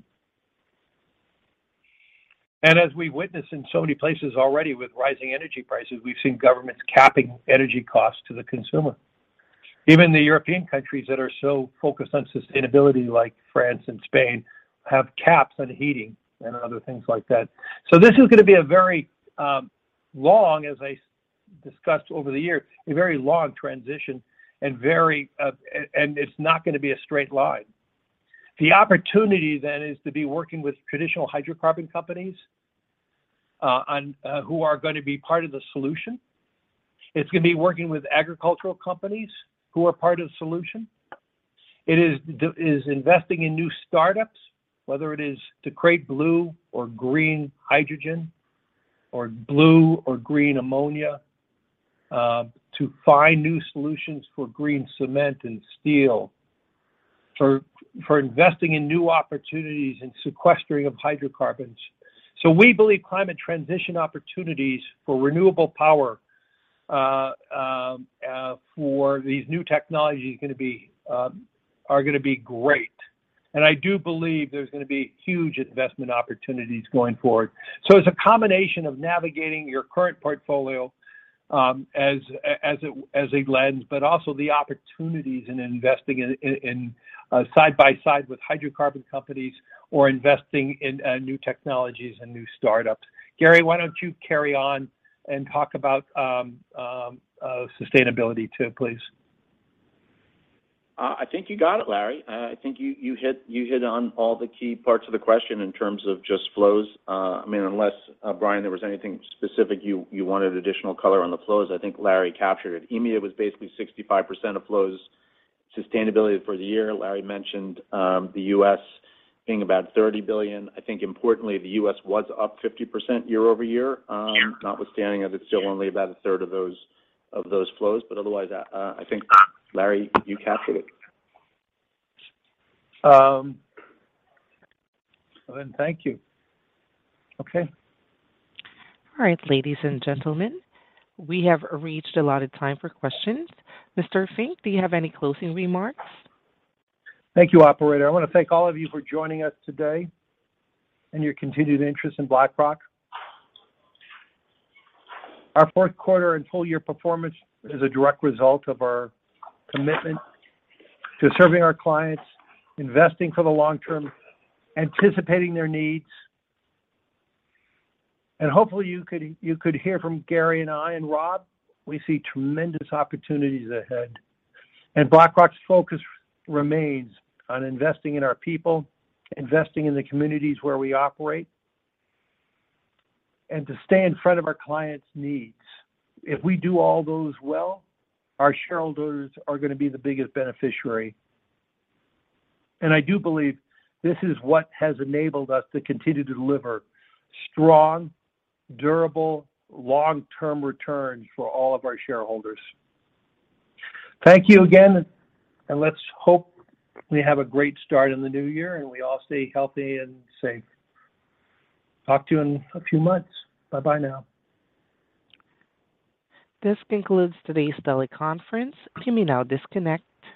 And as we've witnessed in so many places already with rising energy prices, we've seen governments capping energy costs to the consumer. Even the European countries that are so focused on sustainability, like France and Spain, have caps on heating and other things like that. So this is going to be a very um, long, as I discussed over the years, a very long transition, and very, uh, and it's not going to be a straight line. The opportunity then is to be working with traditional hydrocarbon companies uh, on uh, who are going to be part of the solution. It's going to be working with agricultural companies who are part of the solution. It is is investing in new startups, whether it is to create blue or green hydrogen, or blue or green ammonia, uh, to find new solutions for green cement and steel, for for investing in new opportunities in sequestering of hydrocarbons. So we believe climate transition opportunities for renewable power, uh, um, uh, for these new technologies, going to be uh, are going to be great. And I do believe there's going to be huge investment opportunities going forward. So it's a combination of navigating your current portfolio um, as as a, as a lens, but also the opportunities in investing in, in, in uh, side by side with hydrocarbon companies or investing in uh, new technologies and new startups. Gary, why don't you carry on and talk about um, um, uh, sustainability too, please? Uh, I think you got it, Larry. Uh, I think you, you hit you hit on all the key parts of the question in terms of just flows. Uh, I mean, unless, uh, Brian, there was anything specific you, you wanted additional color on the flows, I think Larry captured it. E M E A was basically sixty-five percent of flows. Sustainability for the year, Larry mentioned um, the U S being about thirty billion dollars. I think importantly, the U S was up fifty percent year over year, um, notwithstanding that it's still only about a third of those of those flows. But otherwise, uh, I think, Larry, you captured it. Um, well, then thank you. Okay. All right, ladies and gentlemen, we have reached allotted time for questions. Mister Fink, do you have any closing remarks? Thank you, operator. I want to thank all of you for joining us today and your continued interest in BlackRock. Our fourth quarter and full year performance is a direct result of our commitment to serving our clients, investing for the long term, anticipating their needs. And hopefully you could you could hear from Gary and I and Rob. We see tremendous opportunities ahead. And BlackRock's focus remains on investing in our people, investing in the communities where we operate, and to stay in front of our clients' needs. If we do all those well, our shareholders are going to be the biggest beneficiary. And I do believe this is what has enabled us to continue to deliver strong, durable, long-term returns for all of our shareholders. Thank you again, and let's hope we have a great start in the new year and we all stay healthy and safe. Talk to you in a few months. Bye-bye now. This concludes today's teleconference. You may now disconnect.